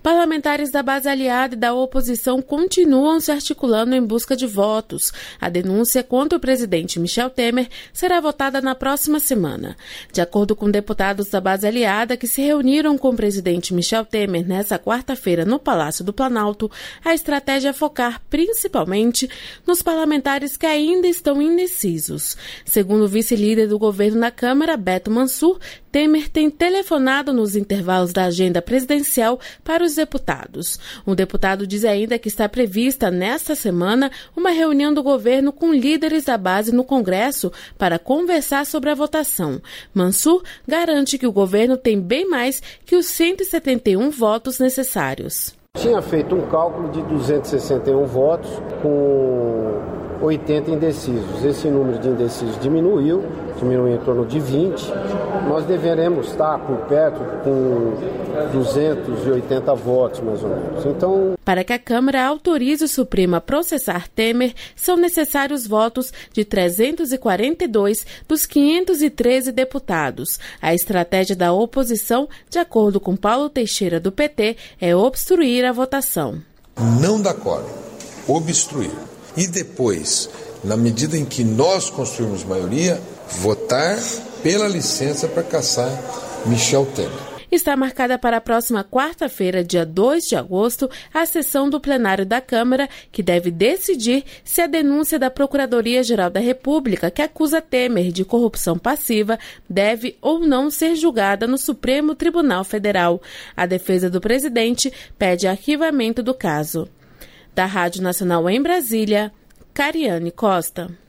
Parlamentares da base aliada e da oposição continuam se articulando em busca de votos. A denúncia contra o presidente Michel Temer será votada na próxima semana. De acordo com deputados da base aliada que se reuniram com o presidente Michel Temer nesta quarta-feira no Palácio do Planalto, a estratégia é focar principalmente nos parlamentares que ainda estão indecisos. Segundo o vice-líder do governo na Câmara, Beto Mansur, Temer tem telefonado nos intervalos da agenda presidencial para os deputados. O deputado diz ainda que está prevista nesta semana uma reunião do governo com líderes da base no Congresso para conversar sobre a votação. Mansur garante que o governo tem bem mais que os 171 votos necessários. Tinha feito um cálculo de 261 votos com 80 indecisos. Esse número de indecisos diminuiu em torno de 20. Nós deveremos estar por perto com 280 votos, mais ou menos. Então, para que a Câmara autorize o Supremo a processar Temer, são necessários votos de 342 dos 513 deputados. A estratégia da oposição, de acordo com Paulo Teixeira, do PT, é obstruir a votação. Não dar coro, obstruir. E depois, na medida em que nós construirmos maioria, votar pela licença para caçar Michel Temer. Está marcada para a próxima quarta-feira, dia 2 de agosto, a sessão do plenário da Câmara, que deve decidir se a denúncia da Procuradoria-Geral da República, que acusa Temer de corrupção passiva, deve ou não ser julgada no Supremo Tribunal Federal. A defesa do presidente pede arquivamento do caso. Da Rádio Nacional em Brasília, Cariane Costa.